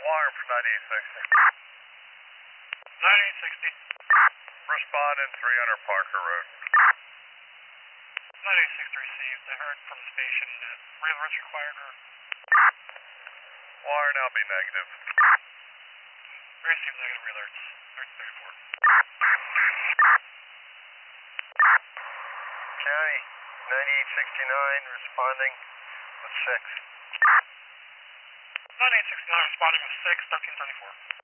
Wire for 9860. 9860. Responding 300 Parker Road. 9860 received. I heard from the station that re-alerts required or... Wire now be negative. Received negative re-alerts. 34. County 9869 responding with 6. 9869 responding with 6, 1334.